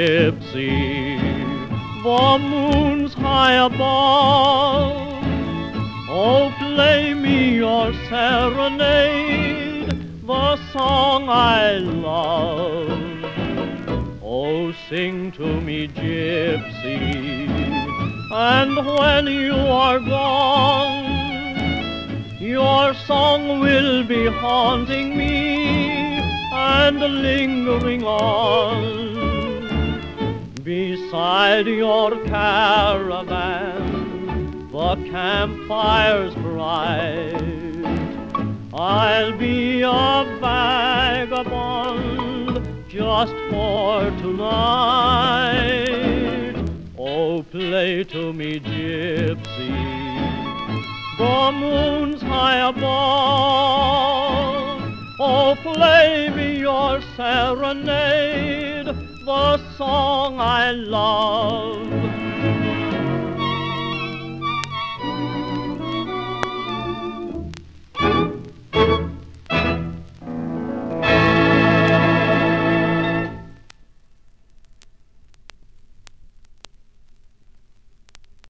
gypsy. The moon's high above. Oh, play me your serenade, the song I love. Oh, sing to me, gypsy, and when you are gone, your song will be haunting me and lingering on. Beside your caravan, the campfire's bright, I'll be a vagabond just for tonight. Oh, play to me, gypsy, the moon's high above. Oh, play me your serenade, the song I love.